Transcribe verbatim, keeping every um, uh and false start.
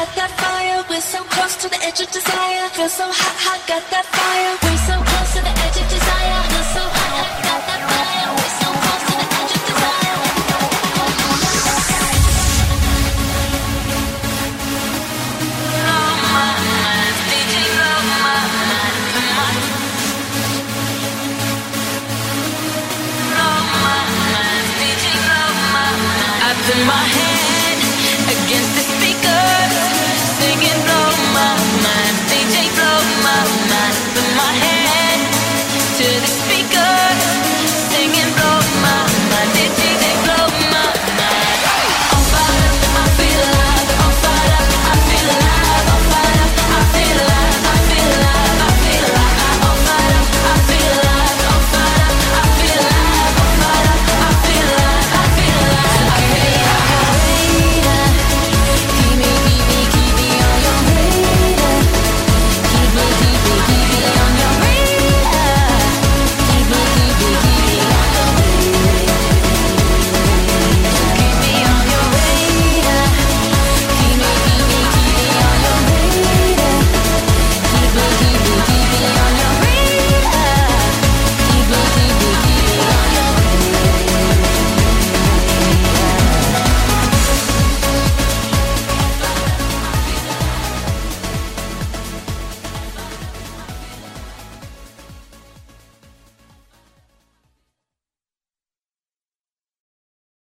got that fire. We're so close to the edge of desire. Feel so hot, hot, got that fire. We're so close to the edge of desire. Feel so hot, hot, got that fire. We're so close to the edge of desire. Blow my mind, D J, blow my mind, come on. Blow my mind, D J, blow my mind. Up in my head.